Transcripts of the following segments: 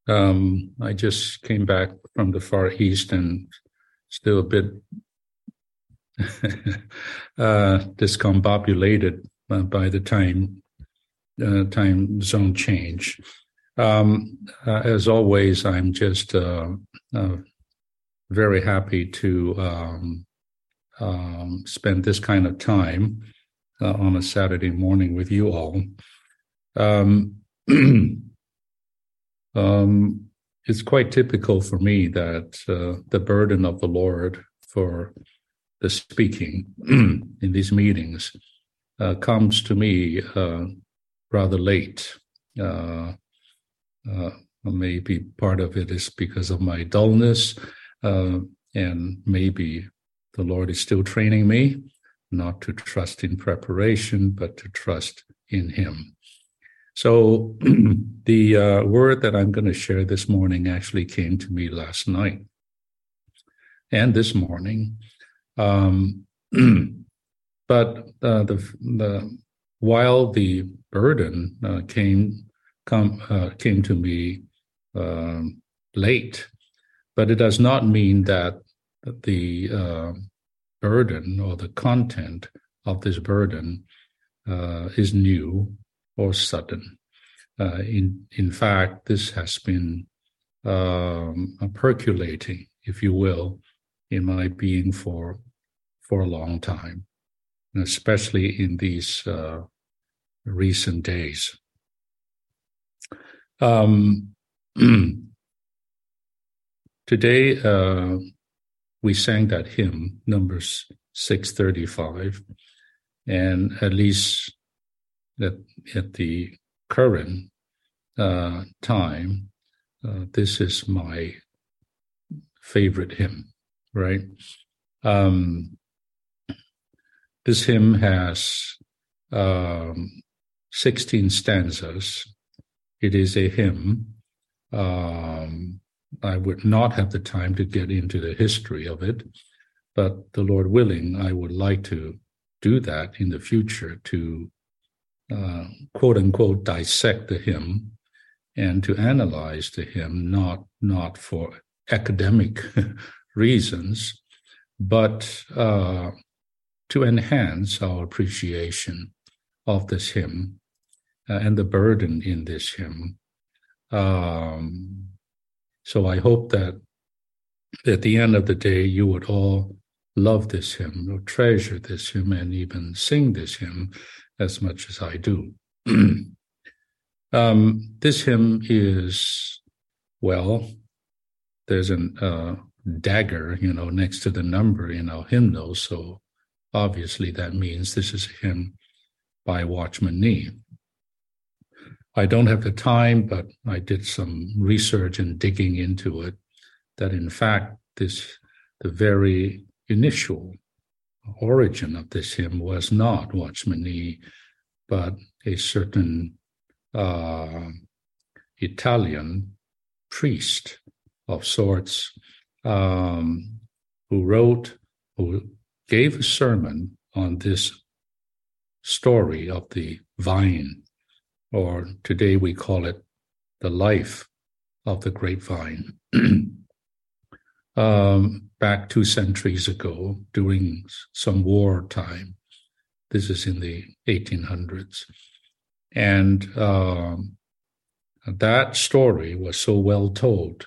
I just came back from the Far East and still a bit discombobulated by the time zone change. As always, I'm just very happy to spend this kind of time on a Saturday morning with you all. It's quite typical for me that the burden of the Lord for the speaking in these meetings comes to me rather late. Maybe part of it is because of my dullness, and maybe the Lord is still training me not to trust in preparation, but to trust in Him. So the word that I'm going to share this morning actually came to me last night and this morning. But while the burden came to me late, but it does not mean that the burden or the content of this burden is new or sudden. In fact, this has been percolating, if you will, in my being for a long time, and especially in these recent days. Today, we sang that hymn, Numbers 635, and at least at the current time, this is my favorite hymn, right? This hymn has 16 stanzas. It is a hymn. I would not have the time to get into the history of it, but the Lord willing, I would like to do that in the future to quote unquote dissect the hymn and to analyze the hymn, not for academic reasons, but to enhance our appreciation of this hymn and the burden in this hymn. So I hope that at the end of the day, you would all love this hymn or treasure this hymn and even sing this hymn as much as I do. This hymn is, well, there's a dagger, next to the number in our hymnal, so obviously that means this is a hymn by Watchman Nee. I don't have the time, but I did some research and digging into it, that in fact the very initial origin of this hymn was not Watchman Nee, but a certain Italian priest of sorts who gave a sermon on this story of the vine, or today we call it the life of the grapevine. Back 2 centuries ago, during some wartime. This is in the 1800s. And that story was so well told,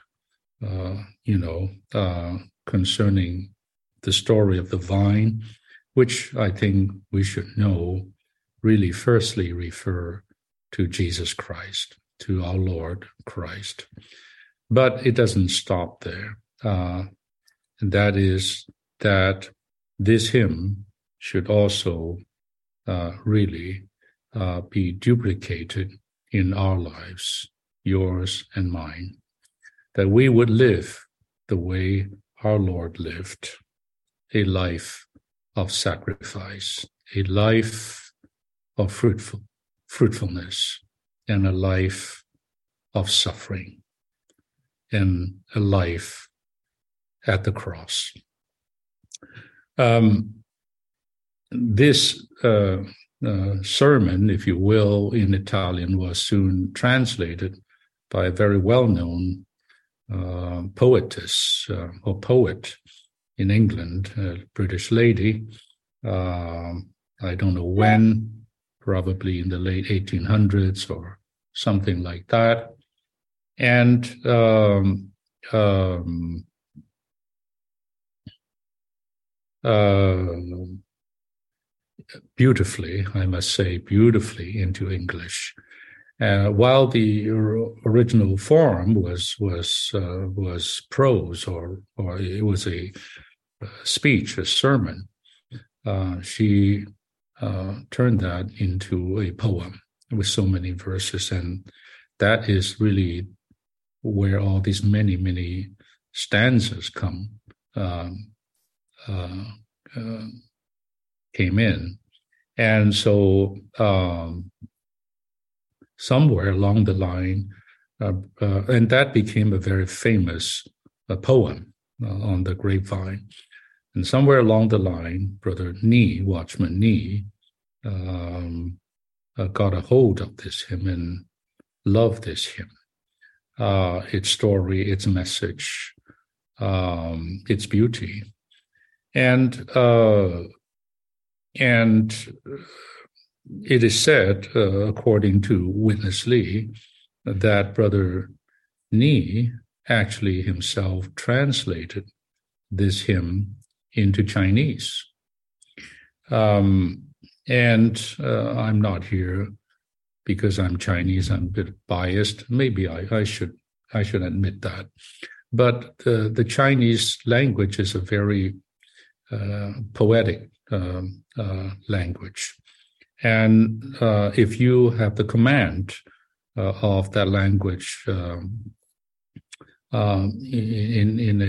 concerning the story of the vine, which I think we should know really firstly refer to Jesus Christ, to our Lord Christ. But it doesn't stop there. And that is that this hymn should also really be duplicated in our lives, yours and mine, that we would live the way our Lord lived, a life of sacrifice, a life of fruitfulness, and a life of suffering, and a life at the cross. This sermon, if you will, in Italian was soon translated by a very well-known poetess or poet in England, a British lady. I don't know when, probably in the late 1800s or something like that. And beautifully, I must say, beautifully into English. While the original form was prose, or it was a speech, a sermon, she turned that into a poem with so many verses, and that is really where all these many stanzas came in. And so somewhere along the line, and that became a very famous poem on the grapevine. And somewhere along the line, Brother Nee, Watchman Nee, got a hold of this hymn and loved this hymn, its story, its message, its beauty. And it is said, according to Witness Lee, that Brother Nee actually himself translated this hymn into Chinese. And I'm not here because I'm Chinese. I'm a bit biased. Maybe I should admit that. But the Chinese language is a very poetic language. And if you have the command of that language in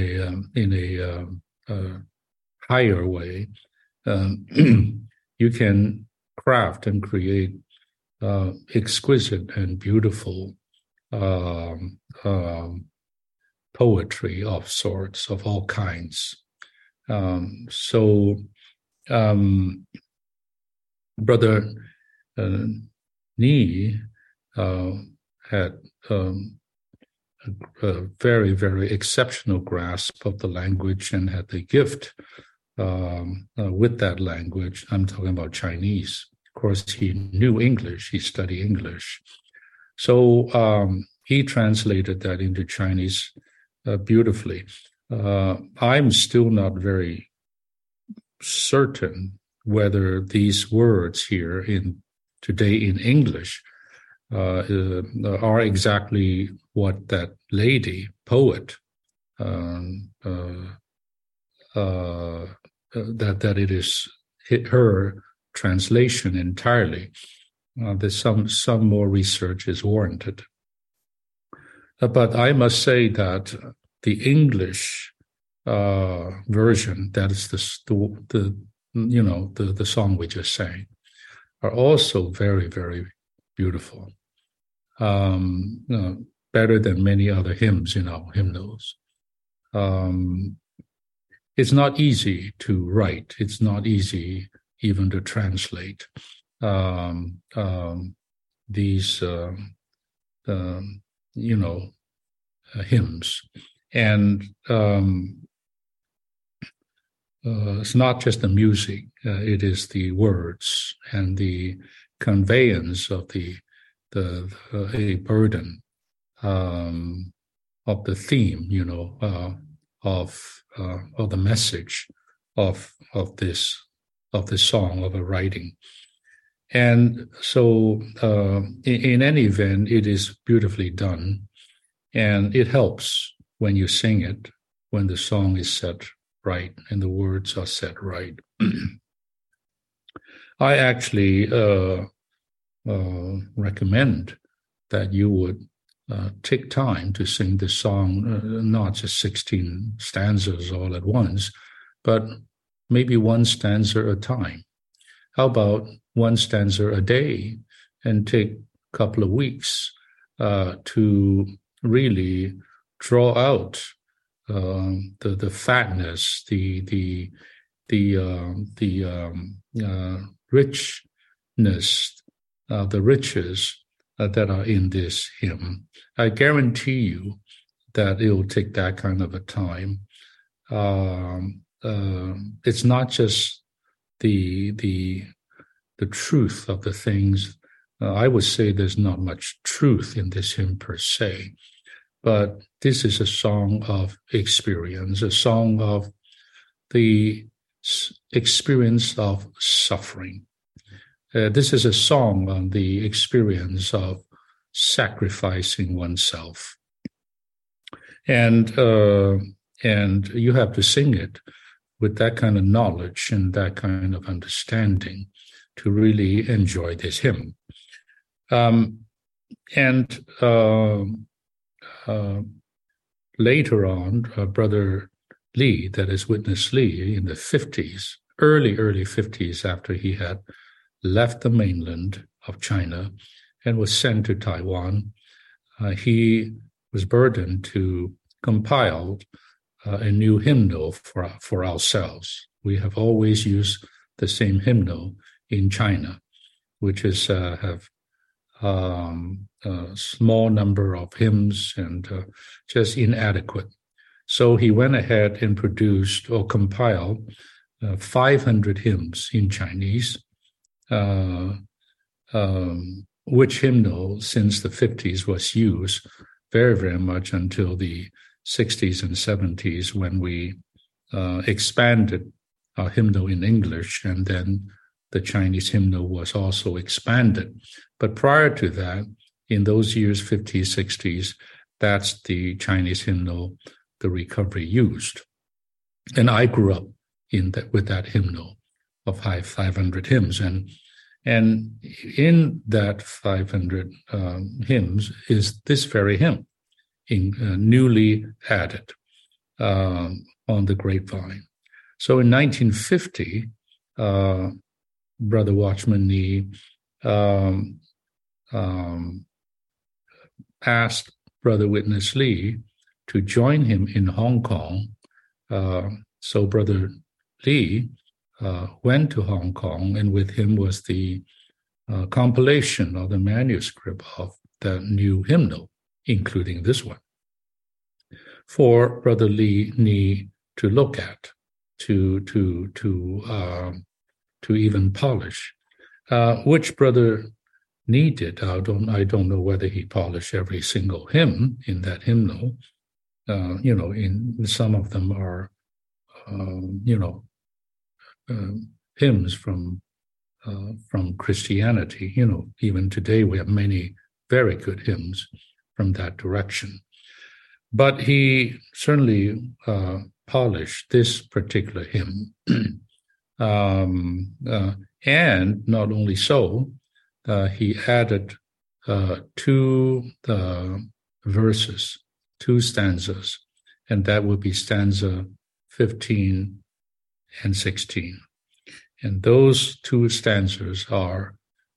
a higher way, you can craft and create exquisite and beautiful poetry of sorts, of all kinds. Brother Nee had a very, very exceptional grasp of the language and had the gift with that language. I'm talking about Chinese. Of course, he knew English. He studied English. So he translated that into Chinese beautifully. I'm still not very certain whether these words here today in English are exactly what that lady poet that it is her translation entirely. There's some more research is warranted. But I must say that the English version, that is the song we just sang, are also very, very beautiful. Better than many other hymns in our hymnals. It's not easy to write. It's not easy even to translate these hymns. And it's not just the music, it is the words and the conveyance of a burden of the theme, of the message of this song, of a writing. And so in any event, it is beautifully done, and it helps when you sing it, when the song is set right and the words are set right. I actually recommend that you would take time to sing this song, not just 16 stanzas all at once, but maybe one stanza at a time. How about one stanza a day, and take a couple of weeks to really draw out the fatness, the richness, the riches that are in this hymn. I guarantee you that it will take that kind of a time. It's not just the truth of the things. I would say there's not much truth in this hymn per se, but this is a song of experience, a song of the experience of suffering. This is a song on the experience of sacrificing oneself. And you have to sing it with that kind of knowledge and that kind of understanding to really enjoy this hymn. Later on, Brother Li, that is Witness Li, in the 50s, early 50s, after he had left the mainland of China and was sent to Taiwan, he was burdened to compile a new hymnal for ourselves. We have always used the same hymnal in China, which is have a small number of hymns and just inadequate. So he went ahead and produced or compiled 500 hymns in Chinese, which hymnal since the 50s was used very, very much until the 60s and 70s when we expanded our hymnal in English, and then the Chinese hymnal was also expanded. But prior to that, in those years, 50s, 60s, that's the Chinese hymnal the Recovery used. And I grew up with that hymnal of 500 hymns. And in that 500 hymns is this very hymn, newly added on the grapevine. So in 1950, Brother Watchman Nee asked Brother Witness Li to join him in Hong Kong. So Brother Li went to Hong Kong, and with him was the compilation of the manuscript of the new hymnal, including this one, for Brother Li Nee to look at, to even polish, which Brother Nee did. I don't know whether he polished every single hymn in that hymnal. In some of them are, hymns from Christianity. Even today we have many very good hymns from that direction. But he certainly polished this particular hymn. And not only so, he added two verses, two stanzas, and that would be stanza 15 and 16. And those two stanzas are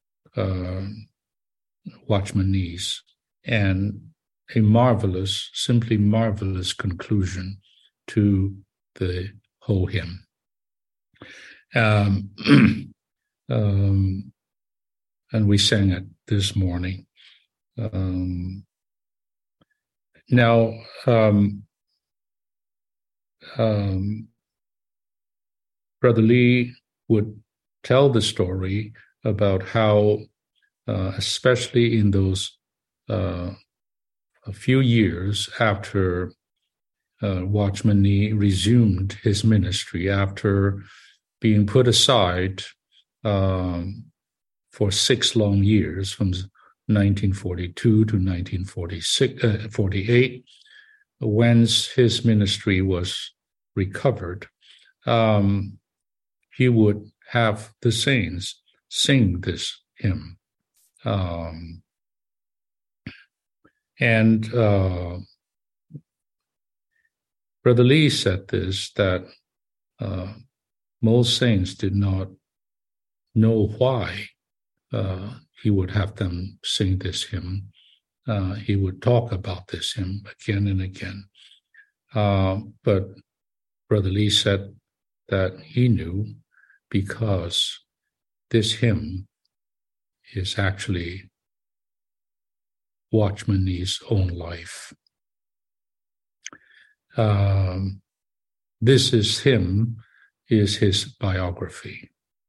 Watchman Nee's, and a marvelous, simply marvelous conclusion to the whole hymn. And we sang it this morning. Now, Brother Li would tell the story about how, especially in those a few years after Watchman Nee resumed his ministry, after being put aside for 6 long years, from 1942 to 1948, when his ministry was recovered, he would have the saints sing this hymn. And Brother Li said this, that most saints did not know why he would have them sing this hymn. He would talk about this hymn again and again. But Brother Li said that he knew, because this hymn is actually Watchman Nee's own life. This is his biography.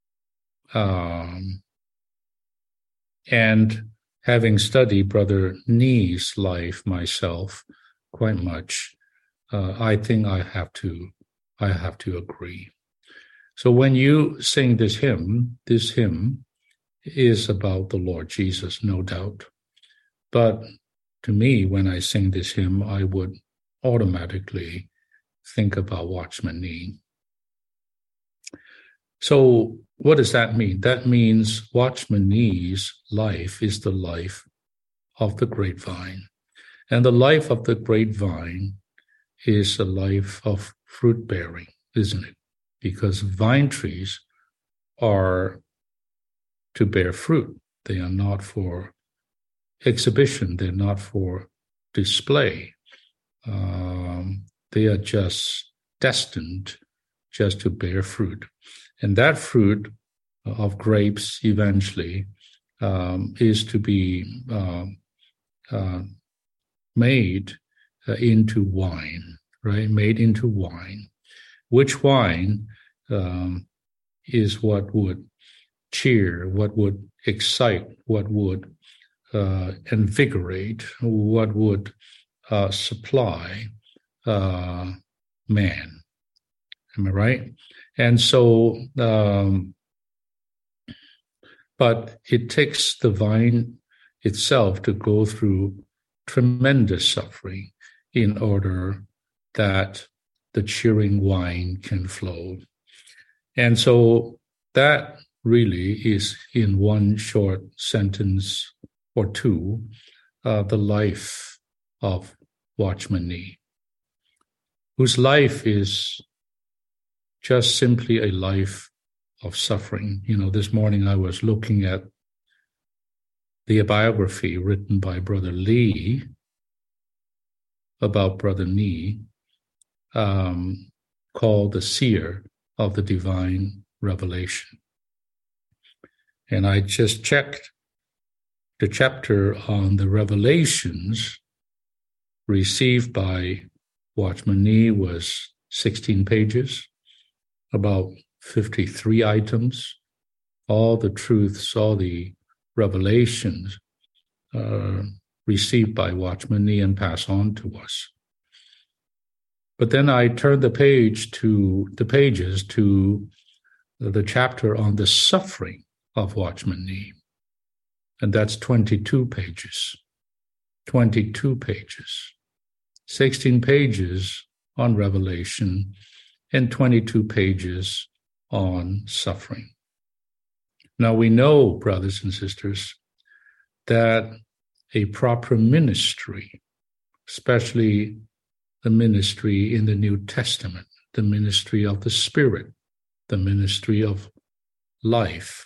And having studied Brother Nee's life myself quite much, I think I have to agree. So when you sing this hymn is about the Lord Jesus, no doubt. But to me, when I sing this hymn, I would automatically think about Watchman Nee. So what does that mean? That means Watchman Nee's life is the life of the grapevine. And the life of the grapevine is a life of fruit bearing, isn't it? Because vine trees are to bear fruit. They are not for exhibition. They're not for display. They are just destined just to bear fruit. And that fruit of grapes eventually is to be made into wine, right? Made into wine. Which wine is what would cheer, what would excite, what would invigorate, what would supply man. Am I right? And so, but it takes the vine itself to go through tremendous suffering in order that the cheering wine can flow. And so that really is, in one short sentence or two, the life of Watchman Nee, whose life is just simply a life of suffering. You know, this morning I was looking at the biography written by Brother Lee about Brother Nee, called The Seer of the Divine Revelation. And I just checked the chapter on the revelations received by Watchman Nee was 16 pages, about 53 items, all the truths, all the revelations received by Watchman Nee and passed on to us. But then I turned the pages to the chapter on the suffering of Watchman Nee. And that's 22 pages. 22 pages. 16 pages on Revelation and 22 pages on suffering. Now we know, brothers and sisters, that a proper ministry, especially the ministry in the New Testament, the ministry of the Spirit, the ministry of life,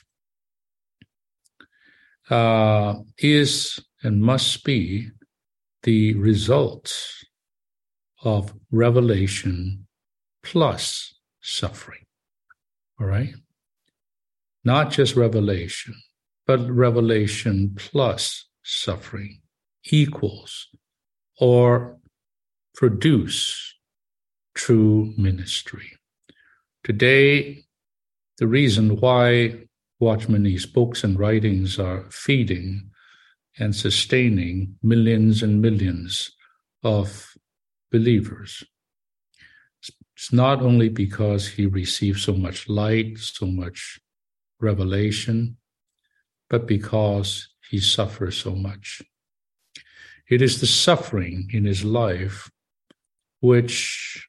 is and must be the result of revelation plus suffering. All right? Not just revelation, but revelation plus suffering equals or produce true ministry. Today, the reason why Watchman Nee's books and writings are feeding and sustaining millions and millions of believers, it's not only because he received so much light, so much revelation, but because he suffers so much. It is the suffering in his life which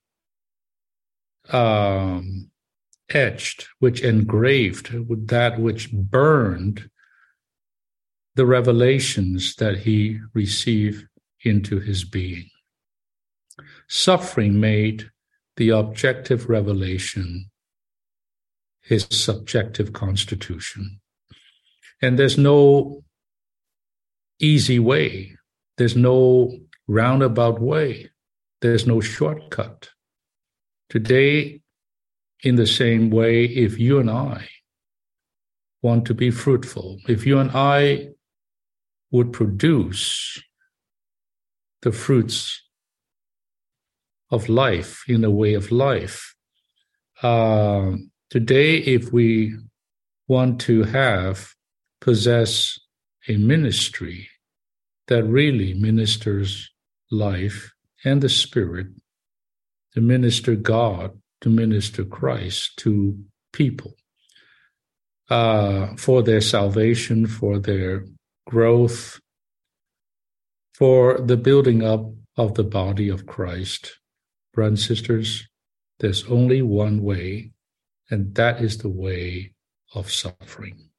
etched, which engraved, that which burned the revelations that he received into his being. Suffering made the objective revelation his subjective constitution. And there's no easy way. There's no roundabout way. There's no shortcut. Today, in the same way, if you and I want to be fruitful, if you and I would produce the fruits of life, in the way of life. Today, if we want to possess a ministry that really ministers life and the Spirit, to minister God, to minister Christ to people, for their salvation, for their growth, for the building up of the body of Christ. Brothers and sisters, there's only one way, and that is the way of suffering.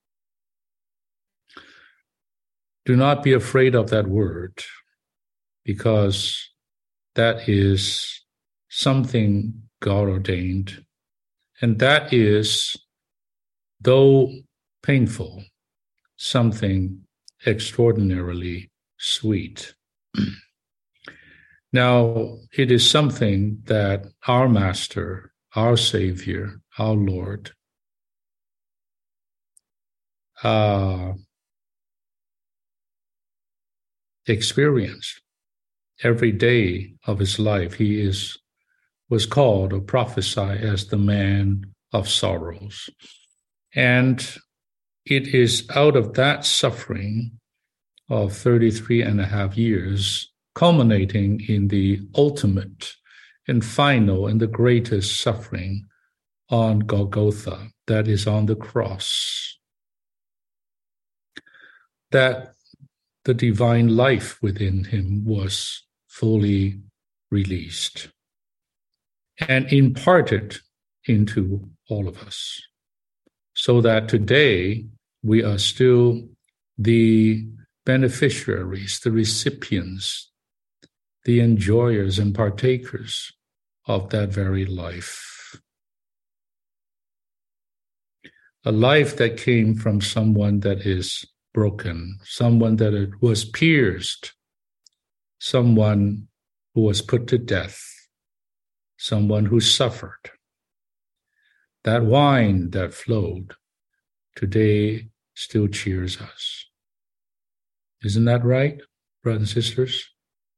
Do not be afraid of that word, because that is something God ordained, and that is, though painful, something extraordinarily sweet. Now, it is something that our Master, our Savior, our Lord, experienced every day of his life. He was called or prophesied as the man of sorrows. And it is out of that suffering of 33 and a half years, culminating in the ultimate and final and the greatest suffering on Golgotha, that is on the cross, that the divine life within him was fully released and imparted into all of us, so that today we are still the beneficiaries, the recipients, the enjoyers and partakers of that very life. A life that came from someone that is broken, someone that was pierced, someone who was put to death, someone who suffered. That wine that flowed today still cheers us. Isn't that right, brothers and sisters?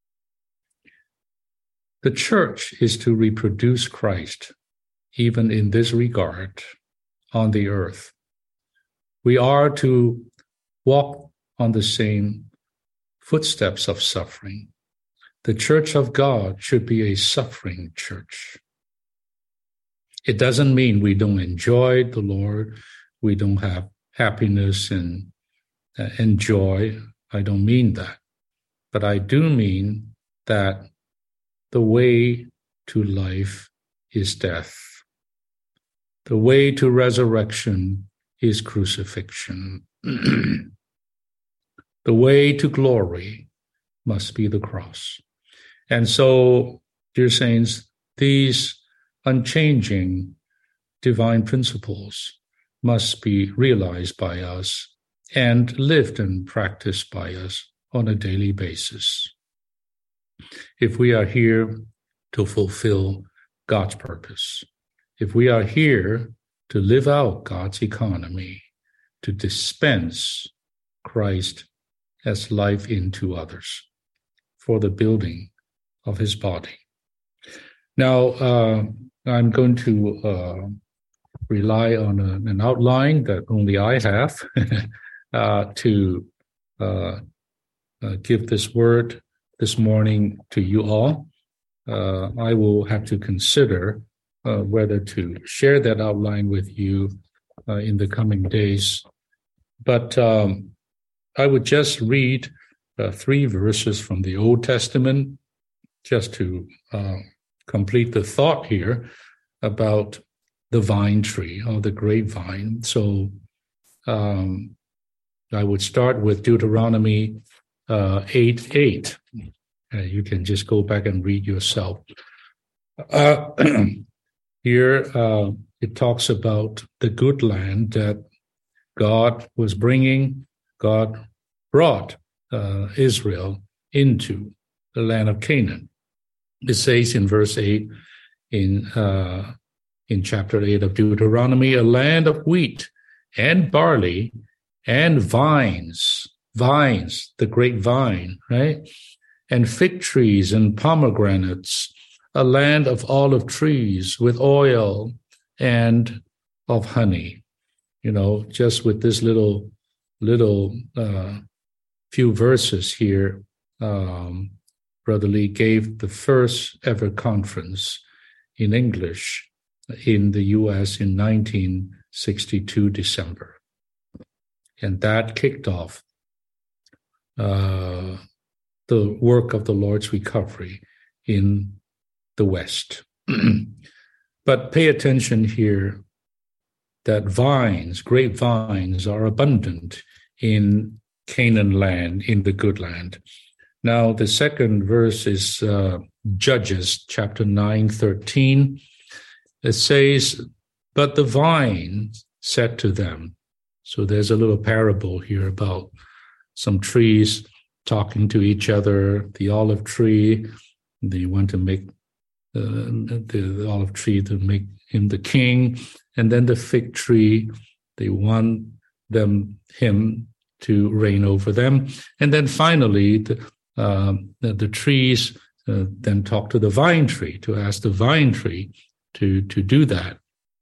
The church is to reproduce Christ, even in this regard, on the earth. We are to walk on the same footsteps of suffering. The church of God should be a suffering church. It doesn't mean we don't enjoy the Lord, we don't have happiness and joy. I don't mean that. But I do mean that the way to life is death. The way to resurrection is crucifixion. The way to glory must be the cross. And so, dear saints, these unchanging divine principles must be realized by us and lived and practiced by us on a daily basis. If we are here to fulfill God's purpose, if we are here to live out God's economy, to dispense Christ as life into others for the building of his body. Now, I'm going to rely on an outline that only I have to give this word this morning to you all. I will have to consider whether to share that outline with you in the coming days. But I would just read 3 verses from the Old Testament just to complete the thought here about the vine tree or the grapevine. So I would start with Deuteronomy 8:8. You can just go back and read yourself. Here it talks about the good land that God was bringing. God brought Israel into the land of Canaan. It says in verse 8 in chapter 8 of Deuteronomy, a land of wheat and barley and vines, the grapevine, right? and fig trees and pomegranates, a land of olive trees with oil and of honey. Just with this little few verses here, Brother Lee gave the first ever conference in English in the U.S. in 1962 December. And that kicked off the work of the Lord's recovery in the West. But pay attention here that grapevines are abundant in Canaan land, in the good land. Now, the second verse is Judges chapter 9:13. It says, but the vine said to them. So there's a little parable here about some trees talking to each other. The olive tree, they want to make the olive tree to make him the king. And then the fig tree, they want him to reign over them. And then finally, the trees then talk to the vine tree, to ask the vine tree to do that.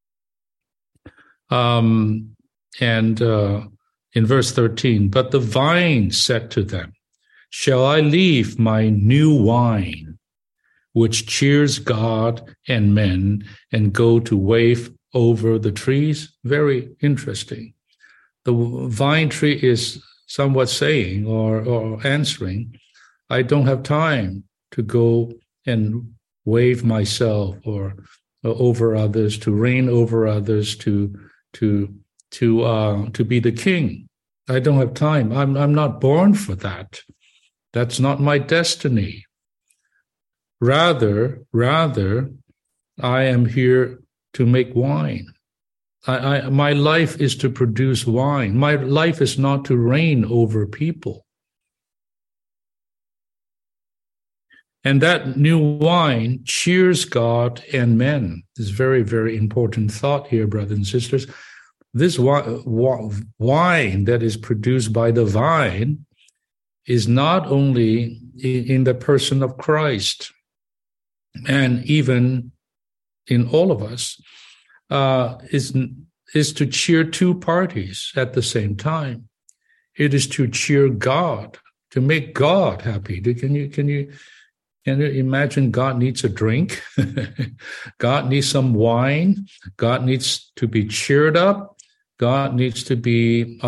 And in verse 13, but the vine said to them, shall I leave my new wine, which cheers God and men, and go to wave over the trees? Very interesting. The vine tree is somewhat saying or answering, I don't have time to go and wave myself or over others, to reign over others, to be the king. I don't have time. I'm not born for that. That's not my destiny. Rather, I am here to make wine. My life is to produce wine. My life is not to reign over people. And that new wine cheers God and men. This is very, very important thought here, brothers and sisters. This wine that is produced by the vine is not only in the person of Christ, and even in all of us, is to cheer two parties at the same time. It is to cheer God, to make God happy. Can you imagine God needs a drink? God needs some wine. God needs to be cheered up. God needs to be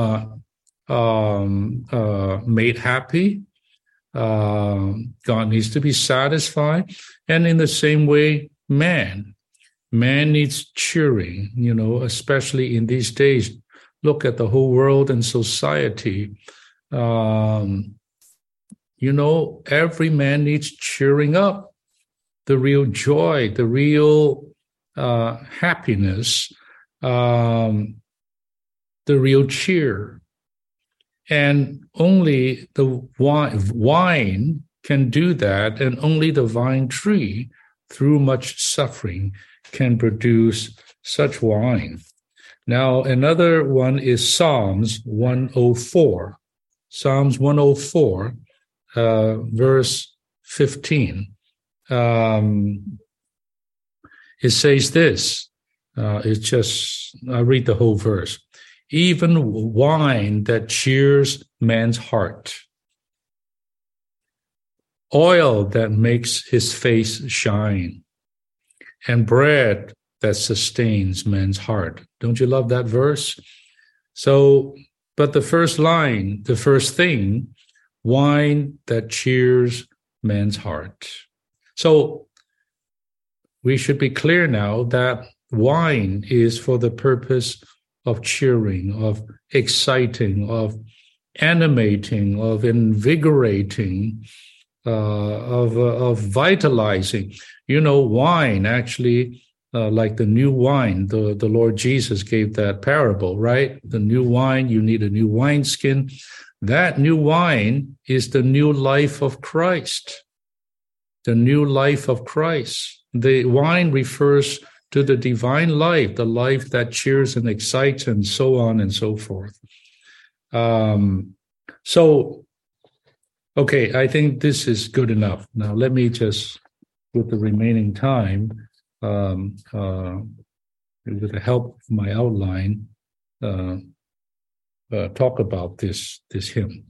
made happy. God needs to be satisfied. And in the same way, man needs cheering, especially in these days. Look at the whole world and society. Every man needs cheering up, the real joy, the real happiness, the real cheer. And only the wine can do that, and only the vine tree, through much suffering, can produce such wine. Now, another one is Psalms 104. Psalms 104, verse 15. It says this. I'll read the whole verse. Even wine that cheers man's heart, oil that makes his face shine, and bread that sustains man's heart. Don't you love that verse? So, but the first line, the first thing, wine that cheers man's heart. So we should be clear now that wine is for the purpose of cheering, of exciting, of animating, of invigorating, of vitalizing. Wine actually, like the new wine, the Lord Jesus gave that parable, right? The new wine, you need a new wineskin. That new wine is the new life of Christ. The new life of Christ. The wine refers to the divine life, the life that cheers and excites, and so on and so forth. So Okay, I think this is good enough. Now, let me just, with the remaining time, with the help of my outline, talk about this hymn.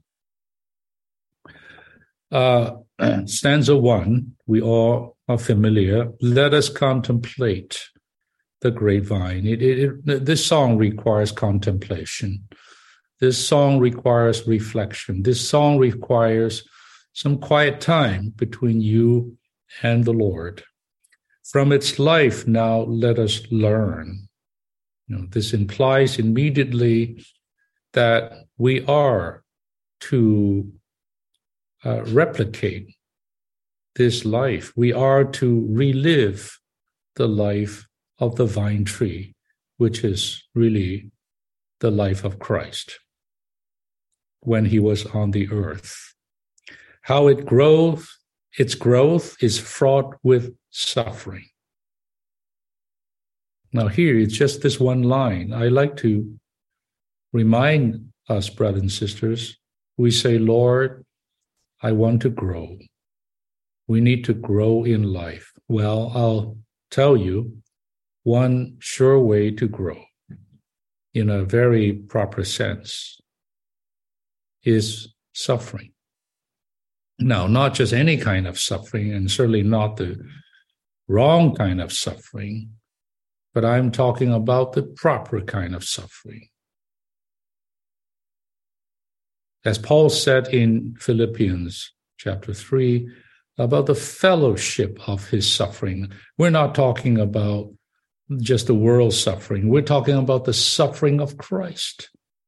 Stanza 1, we all are familiar. Let us contemplate the grapevine. This song requires contemplation. This song requires reflection. This song requires some quiet time between you and the Lord. From its life, now let us learn. This implies immediately that we are to replicate this life. We are to relive the life of the vine tree, which is really the life of Christ when he was on the earth. How its growth is fraught with suffering. Now here, it's just this one line. I like to remind us, brothers and sisters, we say, Lord, I want to grow. We need to grow in life. Well, I'll tell you one sure way to grow in a very proper sense is suffering. Now, not just any kind of suffering, and certainly not the wrong kind of suffering, but I'm talking about the proper kind of suffering. As Paul said in Philippians chapter 3, about the fellowship of his suffering. We're not talking about just the world's suffering. We're talking about the suffering of Christ.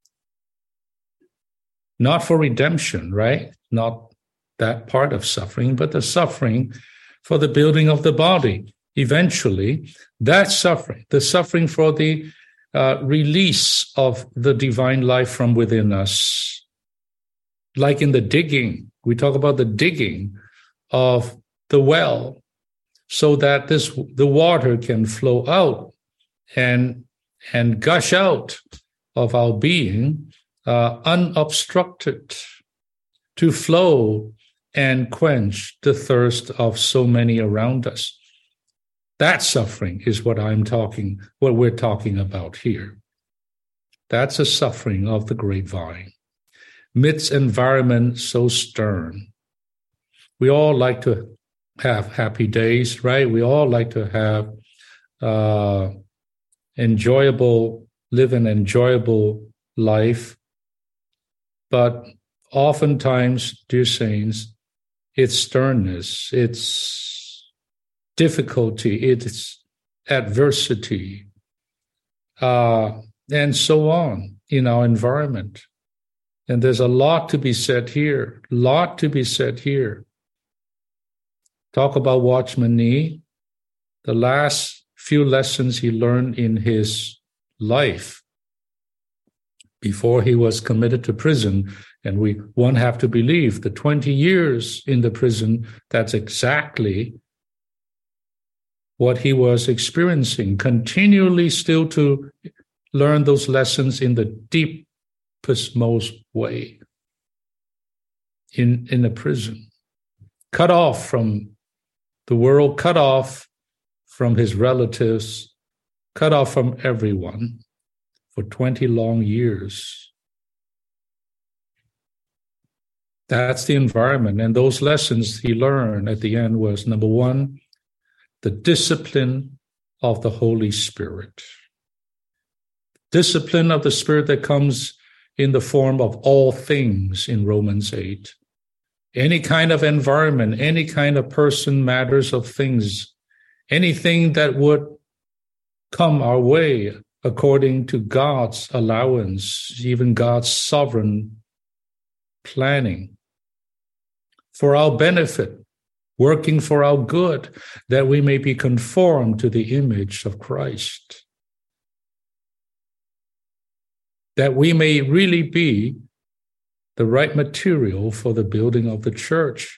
Not for redemption, right? Not that part of suffering, but the suffering for the building of the body. Eventually, that suffering, the suffering for the release of the divine life from within us. Like in the digging, we talk about the digging of the well so that the water can flow out and gush out of our being unobstructed, to flow and quench the thirst of so many around us. That suffering is what we're talking about here. That's a suffering of the grapevine. Midst environment so stern. We all like to have happy days, right? We all like to have live an enjoyable life. But oftentimes, dear saints, it's sternness, it's difficulty, it's adversity, and so on in our environment. And there's a lot to be said here, Talk about Watchman Nee, the last few lessons he learned in his life before he was committed to prison. And one have to believe the 20 years in the prison, that's exactly what he was experiencing, continually still to learn those lessons in the deepest, most way in the prison. Cut off from the world, cut off from his relatives, cut off from everyone for 20 long years. That's the environment. And those lessons he learned at the end was, number one, the discipline of the Holy Spirit. Discipline of the Spirit that comes in the form of all things in Romans 8. Any kind of environment, any kind of person, matters of things, anything that would come our way according to God's allowance, even God's sovereign planning for our benefit, working for our good, that we may be conformed to the image of Christ, that we may really be the right material for the building of the church.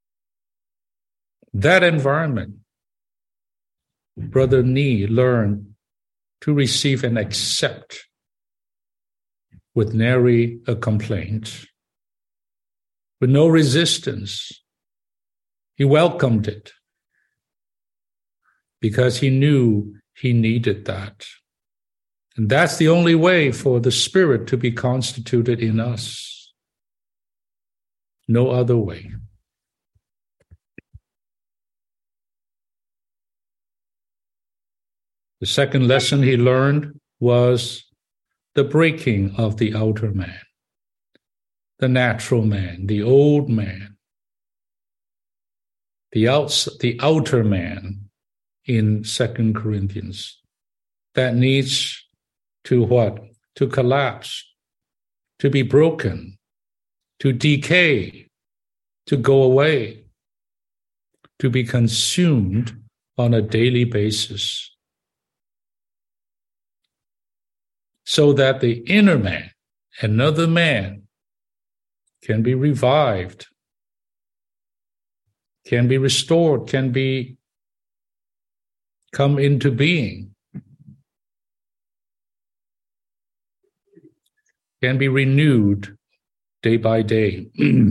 That environment, Brother Nee learned to receive and accept with nary a complaint, with no resistance. He welcomed it because he knew he needed that. And that's the only way for the Spirit to be constituted in us. No other way. The second lesson he learned was the breaking of the outer man, the natural man, the old man, the outer man in 2 Corinthians that needs to what? To collapse, to be broken, to decay, to go away, to be consumed on a daily basis, so that the inner man, another man, can be revived, can be restored, can be come into being, can be renewed day by day.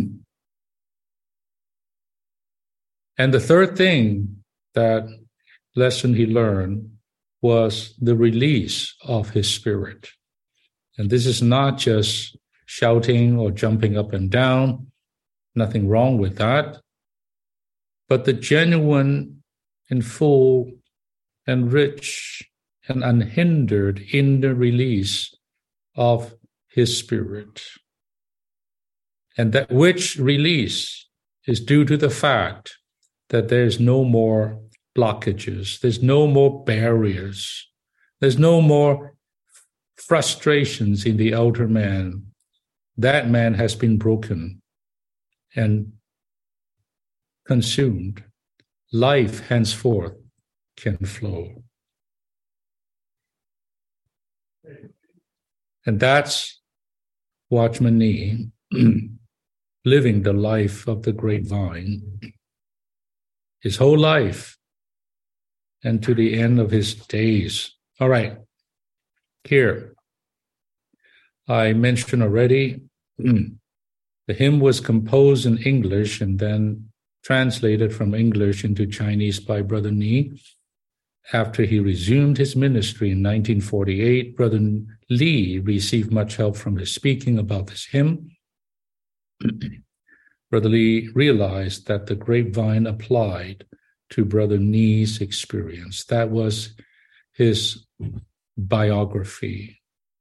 And the third thing, that lesson he learned, was the release of his Spirit. And this is not just shouting or jumping up and down, nothing wrong with that, but the genuine and full and rich and unhindered inner release of his Spirit. And that which release is due to the fact that there's no more blockages, there's no more barriers, there's no more frustrations in the outer man. That man has been broken and consumed. Life henceforth can flow. And that's Watchman Nee, living the life of the grapevine, his whole life, and to the end of his days. All right, here, I mentioned already, the hymn was composed in English and then translated from English into Chinese by Brother Nee. After he resumed his ministry in 1948, Brother Lee received much help from his speaking about this hymn. Brother Lee realized that the grapevine applied to Brother Nee's experience. That was his biography.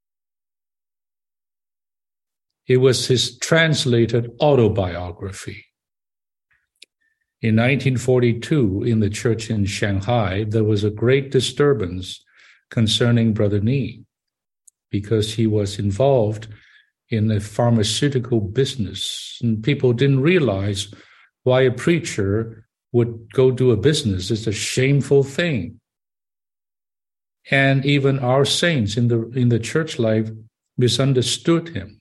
It was his translated autobiography. In 1942, in the church in Shanghai, there was a great disturbance concerning Brother Nee because he was involved in a pharmaceutical business. And people didn't realize why a preacher would go do a business. It's a shameful thing. And even our saints in the church life misunderstood him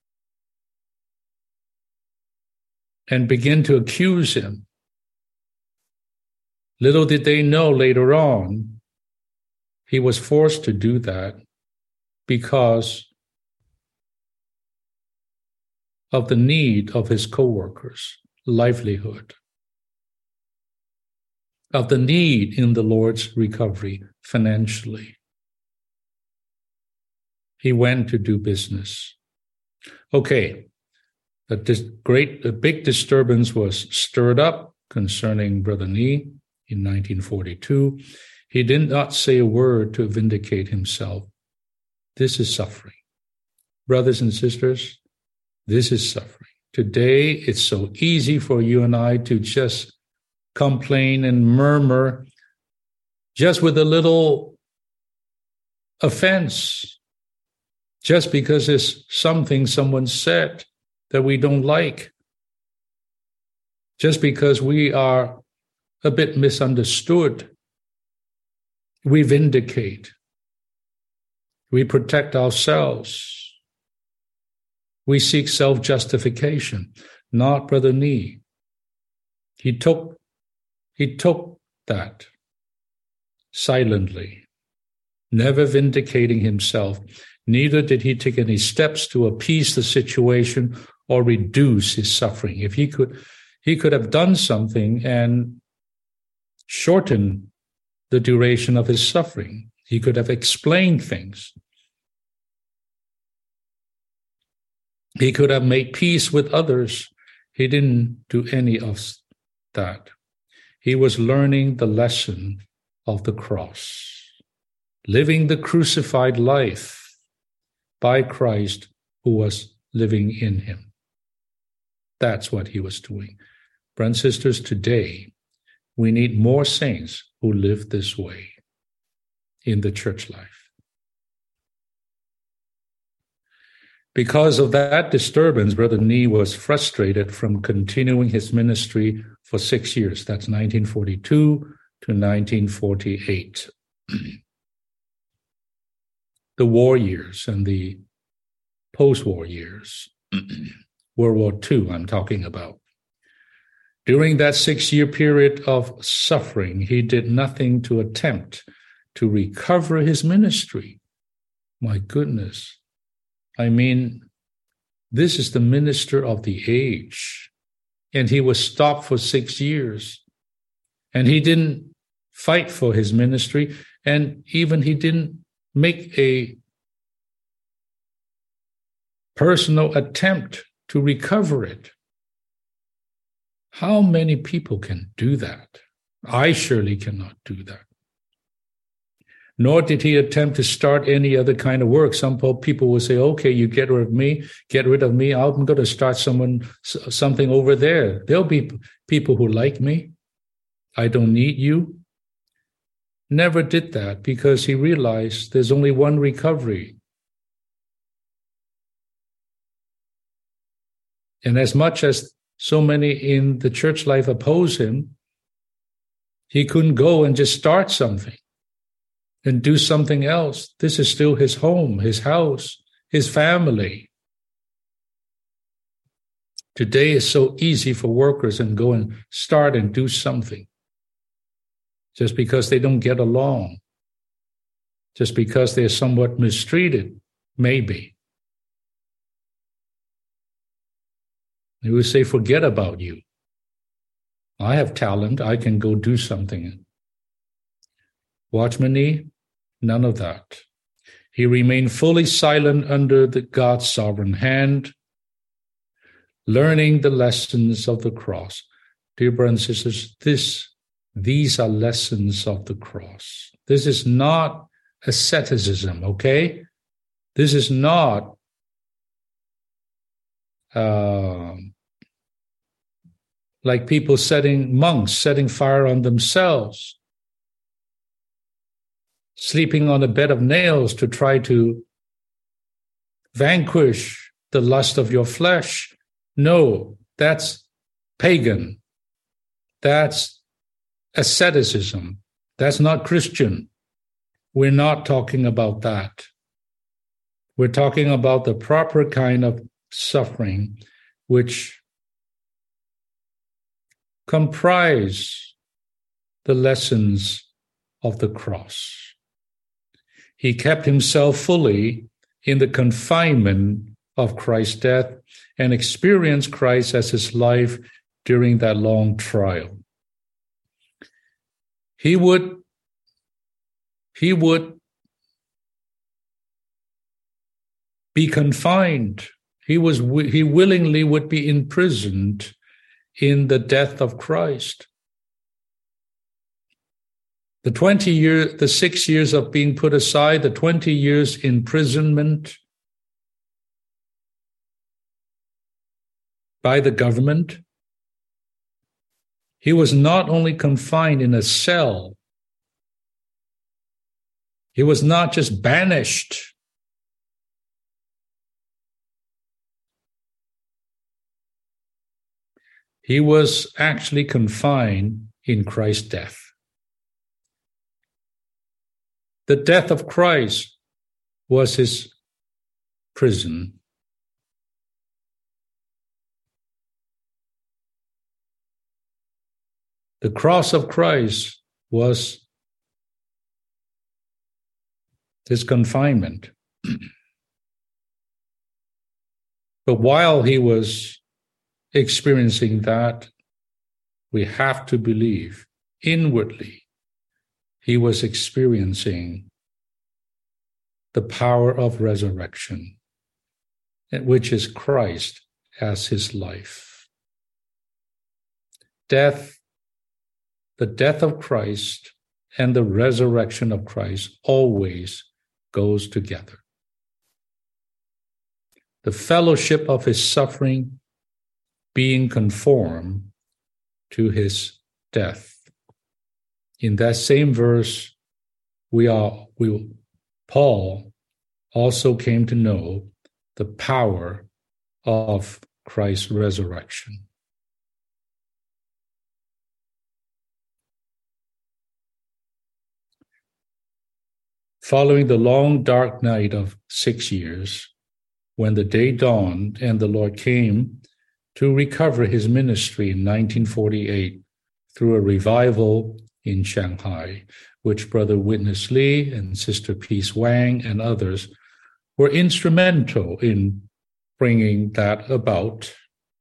and began to accuse him. Little did they know later on, he was forced to do that because of the need of his co-workers' livelihood, of the need in the Lord's recovery financially. He went to do business. Okay, a big disturbance was stirred up concerning Brother Nee. In 1942, he did not say a word to vindicate himself. This is suffering. Brothers and sisters, this is suffering. Today, it's so easy for you and I to just complain and murmur just with a little offense, just because it's something someone said that we don't like, just because we are a bit misunderstood. We vindicate. We protect ourselves. We seek self-justification. Not Brother Nee. He took that silently, never vindicating himself. Neither did he take any steps to appease the situation or reduce his suffering. If he could have done something and shortened the duration of his suffering. He could have explained things. He could have made peace with others. He didn't do any of that. He was learning the lesson of the cross, living the crucified life by Christ who was living in him. That's what he was doing. Brothers and sisters, today, we need more saints who live this way in the church life. Because of that disturbance, Brother Nee was frustrated from continuing his ministry for 6 years. That's 1942 to 1948. The war years and the post-war years. World War II, I'm talking about. During that 6-year period of suffering, he did nothing to attempt to recover his ministry. My goodness. I mean, this is the minister of the age. And he was stopped for 6 years. And he didn't fight for his ministry. And even he didn't make a personal attempt to recover it. How many people can do that? I surely cannot do that. Nor did he attempt to start any other kind of work. Some people will say, okay, you get rid of me, I'm going to start something over there. There'll be people who like me. I don't need you. Never did that because he realized there's only one recovery. And as much as so many in the church life oppose him, he couldn't go and just start something and do something else. This is still his home, his house, his family. Today is so easy for workers and go and start and do something just because they don't get along, just because they're somewhat mistreated, maybe. They will say, forget about you. I have talent. I can go do something. Watchman Nee, none of that. He remained fully silent under God's sovereign hand, learning the lessons of the cross. Dear brothers and sisters, these are lessons of the cross. This is not asceticism, okay? This is not like monks setting fire on themselves, sleeping on a bed of nails to try to vanquish the lust of your flesh. No, that's pagan. That's asceticism. That's not Christian. We're not talking about that. We're talking about the proper kind of suffering which comprise the lessons of the cross. He kept himself fully in the confinement of Christ's death and experienced Christ as his life during that long trial. He would be confined. He willingly would be imprisoned in the death of Christ. The 6 years of being put aside, the 20 years imprisonment by the government. He was not only confined in a cell, he was not just banished. He was actually confined in Christ's death. The death of Christ was his prison. The cross of Christ was his confinement. But while he was experiencing that, we have to believe inwardly he was experiencing the power of resurrection, which is Christ as his life. The death of Christ and the resurrection of Christ always goes together. The fellowship of his suffering being conformed to his death. In that same verse, Paul also came to know the power of Christ's resurrection. Following the long dark night of 6 years, when the day dawned and the Lord came to recover his ministry in 1948 through a revival in Shanghai, which Brother Witness Lee and Sister Peace Wang and others were instrumental in bringing that about.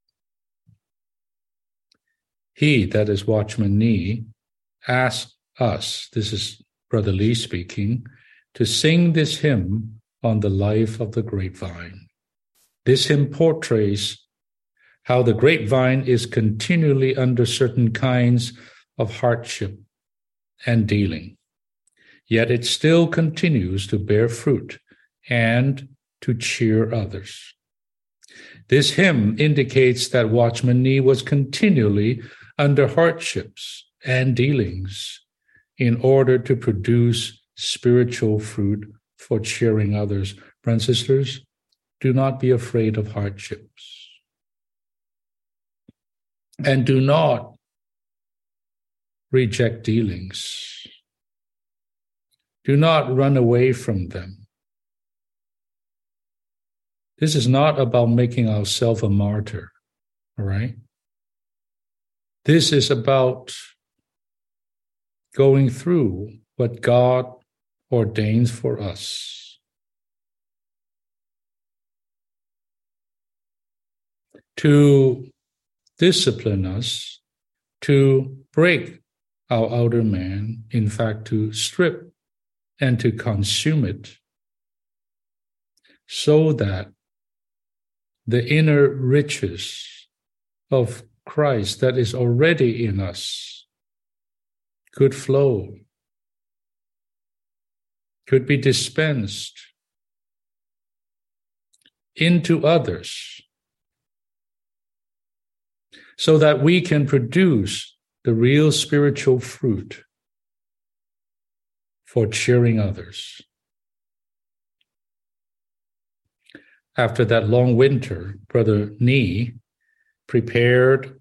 He, that is Watchman Nee, asked us, this is Brother Lee speaking, to sing this hymn on the life of the grapevine. This hymn portrays how the grapevine is continually under certain kinds of hardship and dealing, yet it still continues to bear fruit and to cheer others. This hymn indicates that Watchman Nee was continually under hardships and dealings in order to produce spiritual fruit for cheering others. Brothers and sisters, do not be afraid of hardships. And do not reject dealings. Do not run away from them. This is not about making ourselves a martyr, all right? This is about going through what God ordains for us. To discipline us, to break our outer man, in fact, to strip and to consume it, so that the inner riches of Christ that is already in us could flow, could be dispensed into others, so that we can produce the real spiritual fruit for cheering others. After that long winter, Brother Nee prepared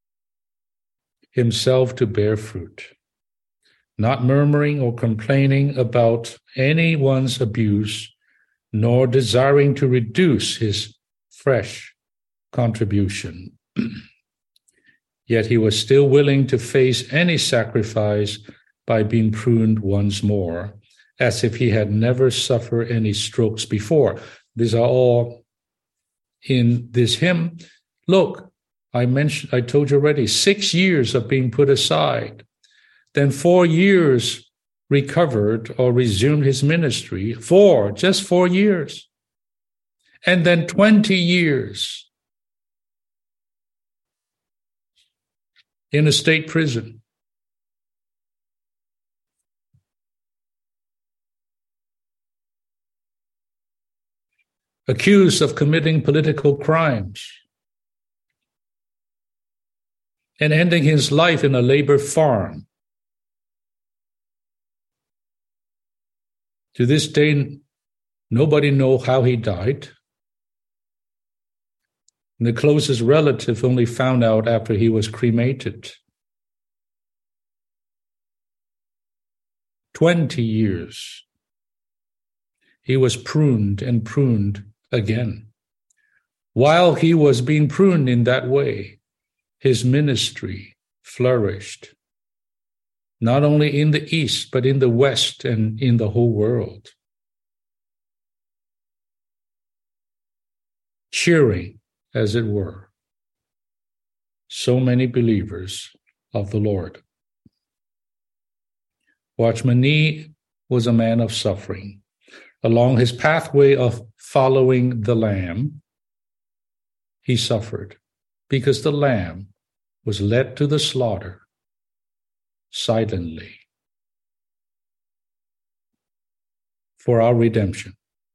himself to bear fruit, not murmuring or complaining about anyone's abuse, nor desiring to reduce his fresh contribution. Yet he was still willing to face any sacrifice by being pruned once more, as if he had never suffered any strokes before. These are all in this hymn. Look, I told you already, 6 years of being put aside, then 4 years recovered or resumed his ministry. Just 4 years. And then 20 years in a state prison. Accused of committing political crimes and ending his life in a labor farm. To this day, nobody knows how he died. And the closest relative only found out after he was cremated. 20 years. He was pruned and pruned again. While he was being pruned in that way, his ministry flourished, not only in the East, but in the West and in the whole world. cheering, as it were, so many believers of the Lord. Watchman Nee was a man of suffering. Along his pathway of following the Lamb, he suffered because the Lamb was led to the slaughter silently for our redemption,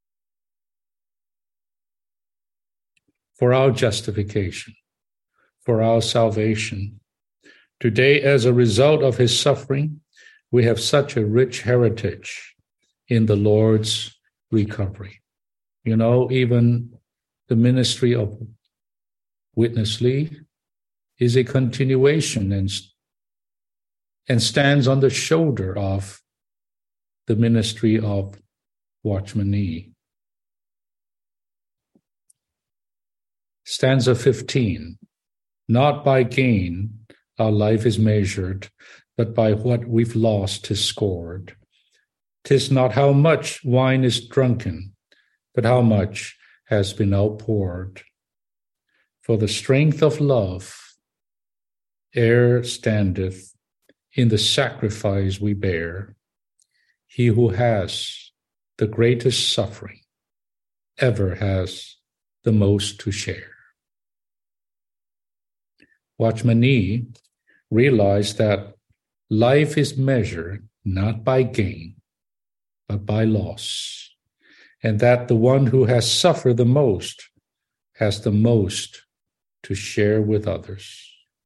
for our justification, for our salvation. Today, as a result of his suffering, we have such a rich heritage in the Lord's recovery. You know, even the ministry of Witness Lee is a continuation and stands on the shoulder of the ministry of Watchman Nee. Stanza 15, not by gain our life is measured, but by what we've lost is scored. 'Tis not how much wine is drunken, but how much has been outpoured. For the strength of love e'er standeth in the sacrifice we bear. He who has the greatest suffering ever has the most to share. Watchman Nee realized that life is measured not by gain, but by loss, and that the one who has suffered the most has the most to share with others.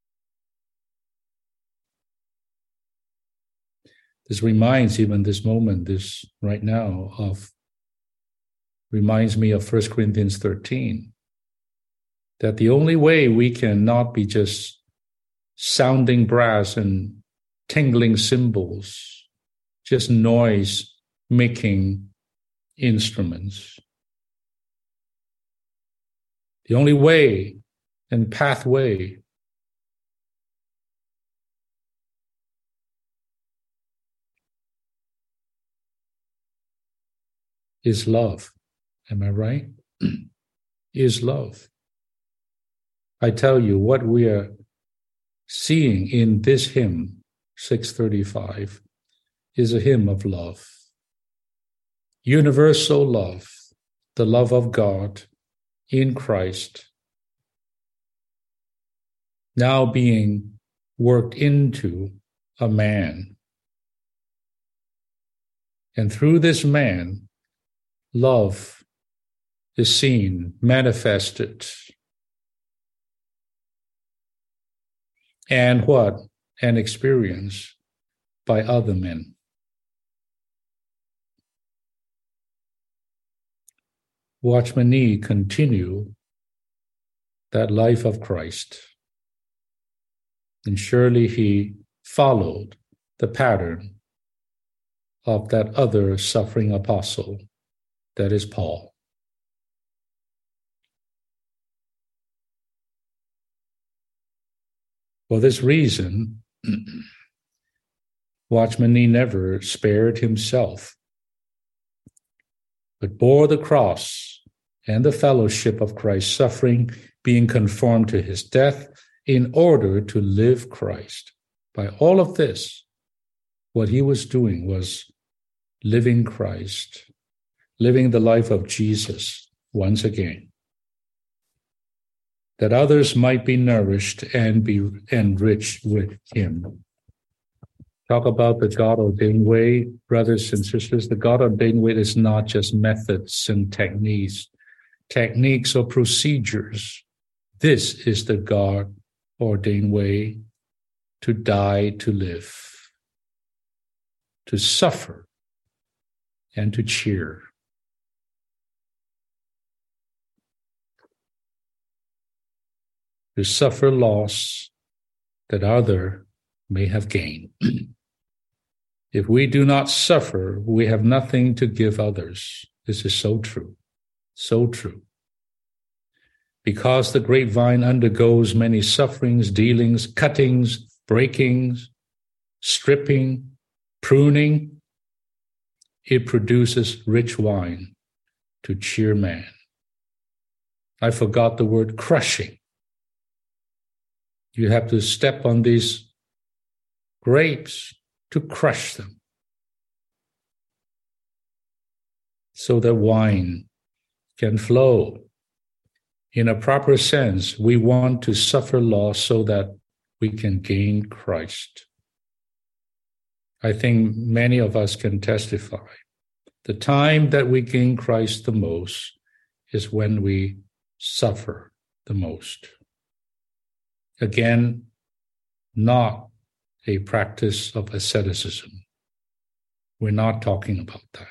This reminds, even this moment, this right now, reminds me of 1 Corinthians 13, that the only way we can not be just sounding brass and tingling cymbals, just noise-making instruments. The only way and pathway is love. Am I right? Is love. I tell you, what we are seeing in this hymn, 635, is a hymn of love. Universal love, the love of God in Christ, now being worked into a man. And through this man, love is seen, manifested. And what? And experienced by other men. Watchman Nee continue that life of Christ. And surely he followed the pattern of that other suffering apostle, that is Paul. For this reason, Watchman Nee never spared himself, but bore the cross and the fellowship of Christ's suffering, being conformed to his death in order to live Christ. By all of this, what he was doing was living Christ, living the life of Jesus once again, that others might be nourished and be enriched with him. Talk about the God-ordained way, brothers and sisters. The God-ordained way is not just methods and techniques or procedures. This is the God-ordained way: to die, to live, to suffer, and to cheer. To suffer loss that other may have gained. If we do not suffer, we have nothing to give others. This is so true, so true. Because the grapevine undergoes many sufferings, dealings, cuttings, breakings, stripping, pruning, it produces rich wine to cheer man. I forgot the word crushing. You have to step on these grapes to crush them so that wine can flow. In a proper sense, we want to suffer loss so that we can gain Christ. I think many of us can testify. The time that we gain Christ the most is when we suffer the most. Again, not a practice of asceticism. We're not talking about that.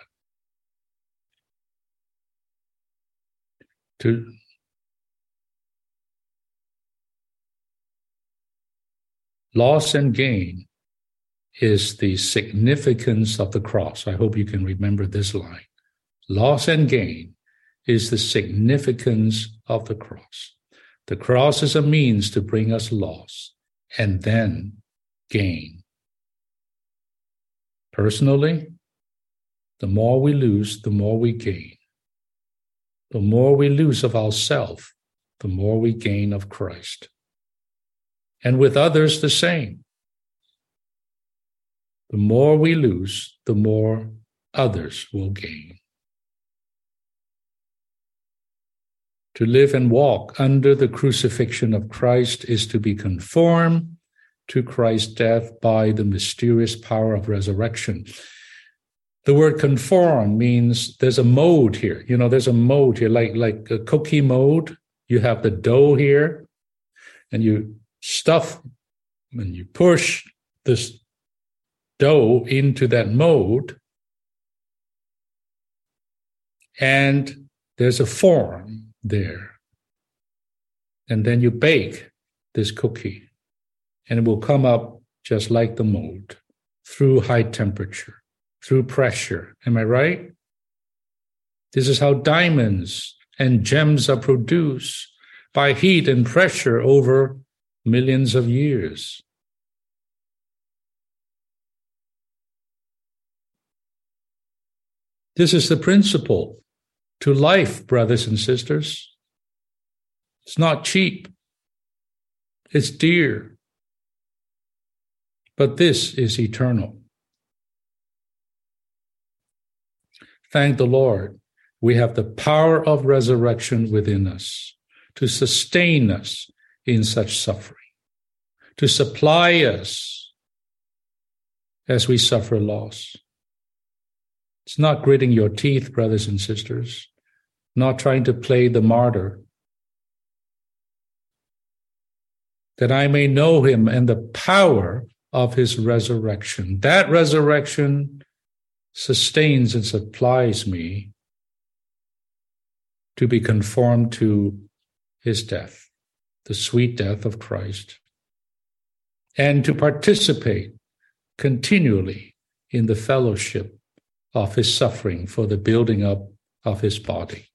Loss and gain is the significance of the cross. I hope you can remember this line. Loss and gain is the significance of the cross. The cross is a means to bring us loss and then gain. Personally, the more we lose, the more we gain. The more we lose of ourselves, the more we gain of Christ. And with others, the same. The more we lose, the more others will gain. To live and walk under the crucifixion of Christ is to be conformed to Christ's death by the mysterious power of resurrection. The word conform means there's a mold here. There's a mold here, like a cookie mold. You have the dough here, and you stuff and you push this dough into that mold, and there's a form there. And then you bake this cookie, and it will come up just like the mold through high temperature, through pressure. Am I right? This is how diamonds and gems are produced, by heat and pressure over millions of years. This is the principle to life, brothers and sisters. It's not cheap. It's dear. But this is eternal. Thank the Lord. We have the power of resurrection within us to sustain us in such suffering, to supply us as we suffer loss. It's not gritting your teeth, brothers and sisters, not trying to play the martyr, that I may know him and the power of his resurrection. That resurrection sustains and supplies me to be conformed to his death, the sweet death of Christ, and to participate continually in the fellowship of his suffering for the building up of his body.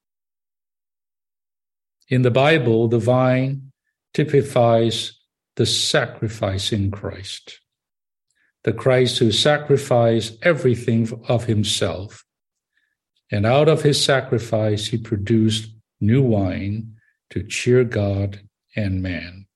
In the Bible, the vine typifies the sacrifice in Christ, the Christ who sacrificed everything of himself, and out of his sacrifice he produced new wine to cheer God and man.